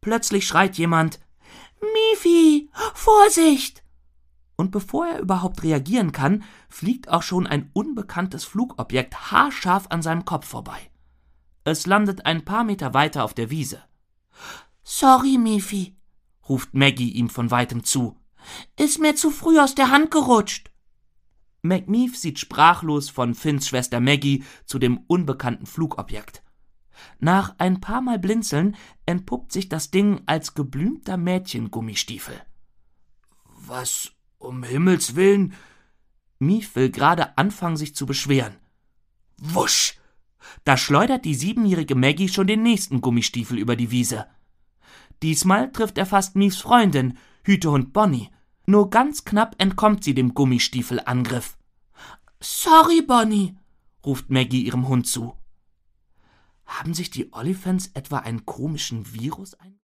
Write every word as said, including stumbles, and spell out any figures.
Plötzlich schreit jemand: »Mifi, Vorsicht!« Und bevor er überhaupt reagieren kann, fliegt auch schon ein unbekanntes Flugobjekt haarscharf an seinem Kopf vorbei. Es landet ein paar Meter weiter auf der Wiese. »Sorry, Mifi«, ruft Maggie ihm von weitem zu. »Ist mir zu früh aus der Hand gerutscht.« McMeef sieht sprachlos von Finns Schwester Maggie zu dem unbekannten Flugobjekt. Nach ein paar Mal Blinzeln entpuppt sich das Ding als geblümter Mädchengummistiefel. »Was um Himmels Willen?« Mief will gerade anfangen, sich zu beschweren. Wusch! Da schleudert die siebenjährige Maggie schon den nächsten Gummistiefel über die Wiese. Diesmal trifft er fast Miefs Freundin, Hütehund Bonnie. Nur ganz knapp entkommt sie dem Gummistiefelangriff. »Sorry, Bonnie«, ruft Maggie ihrem Hund zu. Haben sich die Olifants etwa einen komischen Virus ein